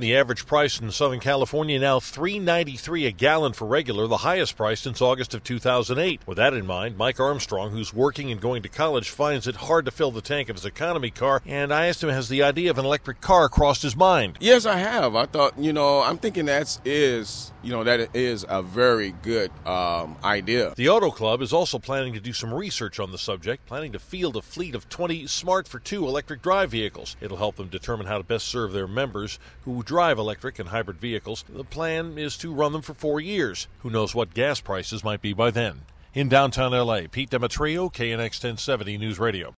The average price in Southern California now $3.93 a gallon for regular, the highest price since August of 2008. With that in mind, Mike Armstrong, who's working and going to college, finds it hard to fill the tank of his economy car, and I asked him, has the idea of an electric car crossed his mind? Yes, I have. I thought, I'm thinking that is a very good idea. The Auto Club is also planning to do some research on the subject, planning to field a fleet of 20 Smart for 2 electric drive vehicles. It'll help them determine how to best serve their members who drive electric and hybrid vehicles. The plan is to run them for 4 years. Who knows what gas prices might be by then. In downtown L.A., Pete Demetrio, KNX 1070 News Radio.